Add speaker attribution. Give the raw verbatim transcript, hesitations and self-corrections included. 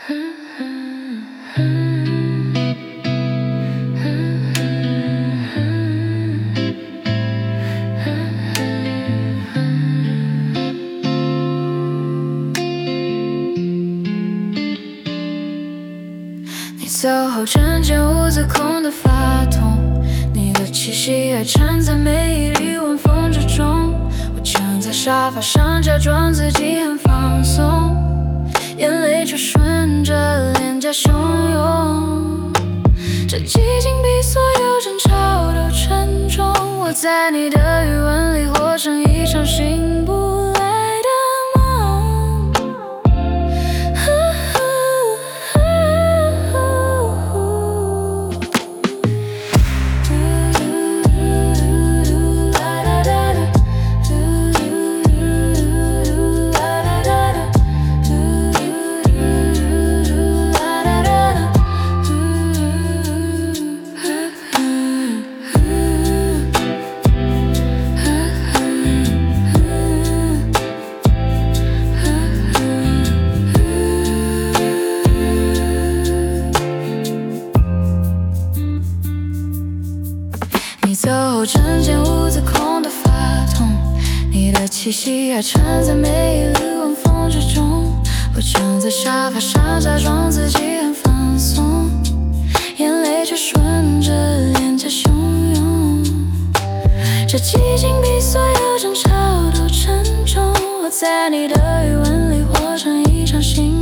Speaker 1: 你走后，整间屋子空得发痛，你的气息还缠在每一缕晚风之中。我躺在沙发上，假装自己很放松，眼泪却顺着脸颊汹涌。这寂静比所有争吵都沉重，我在你的余温里活成一场醒不来的梦。你走后，整间屋子空得发痛，你的气息还缠在每一缕晚风之中。我躺在沙发上，假装自己很放松，眼泪却顺着脸颊汹涌。这寂静比所有争吵都沉重，我在你的余温里活成一场醒